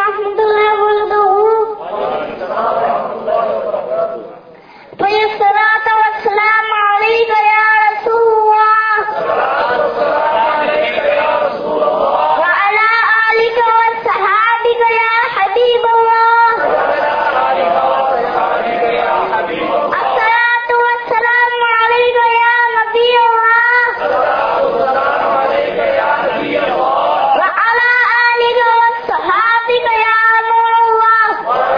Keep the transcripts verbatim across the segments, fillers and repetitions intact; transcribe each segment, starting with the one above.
ورحمۃ اللہ وبرکاتہ. فالصلاة والسلام عليك يا رسول الله وعلى آلك وصحابك يا حبيب الله. الصلاة والسلام عليك يا نبي الله وعلى آلك وصحابك يا نور الله.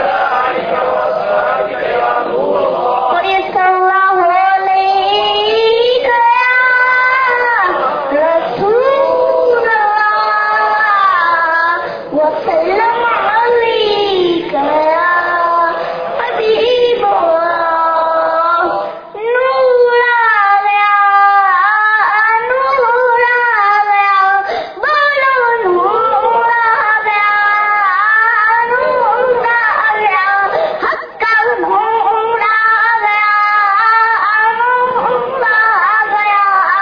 ويسر الله عليك يا رسول الله وسلم عليك يا حبيب الله. نور آگیا نور آگیا بولو نور آگیا نور آگیا حق کا نور آگیا نور آگیا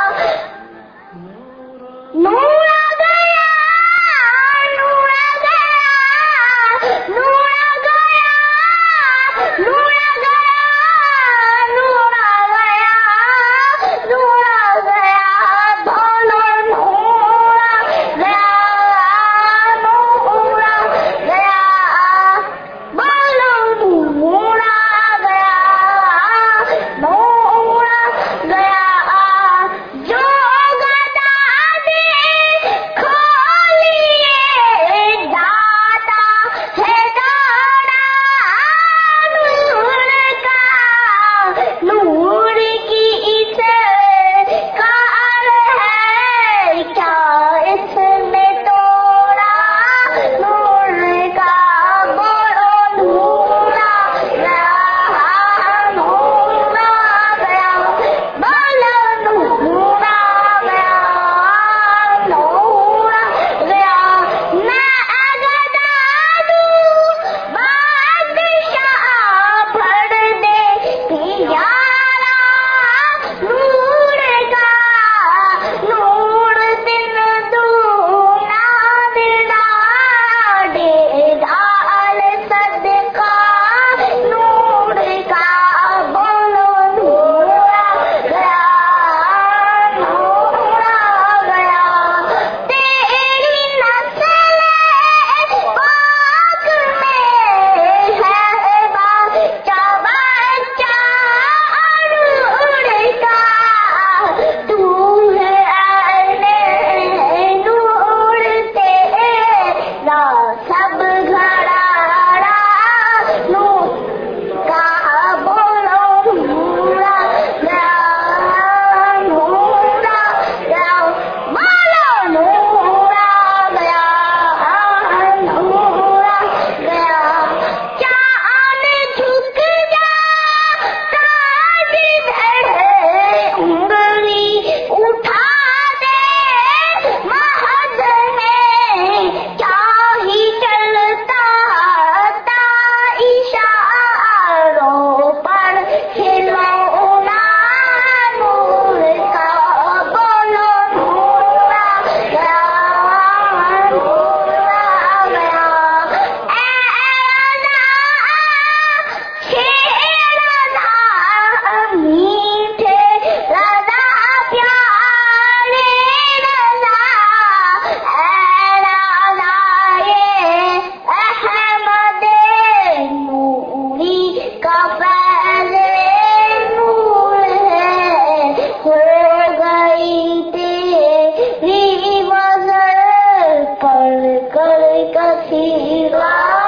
نور آگیا نور آگیا نور آگیا نور آگیا نور آگیا نور آگیا بولو نور آگیا نور آگیا بولو نور آگیا نور آگیا. جو گدا دے کھولیے داتا ہے دانا نور کا نور کی اسے کار ہے کیا اس میں توڑا نور کا بولو نور آگیا نور آگیا بولو نور آگیا نور آگیا. میں گدا دوں بادشاہ بھر دے پیارا نور کا نور دن دونا دلا دے ڈال صدقہ نور کا بولو نور آگیا نور آگیا. تیری نسل پاک میں ہے بچہ بچہ نور کا تو ہے اہل نور تیرا سب گھرانا نور کا بولو نور آگیا نور آگیا بولو نور آگیا نور آگیا. چاند جھک جا تاج دھڑے انگلی اٹھا دے مہد میں کیا ہی چلتا تھا اشاروں پر کھلونا نور کا بولو نور آگیا نور آگیا. اے رضا شیر رضا میٹھے رضا پیارے رضا اے رضا یہ احمد نوری کا فیض نور ہے ہو گئی تیری وزر پر کر کثیرہ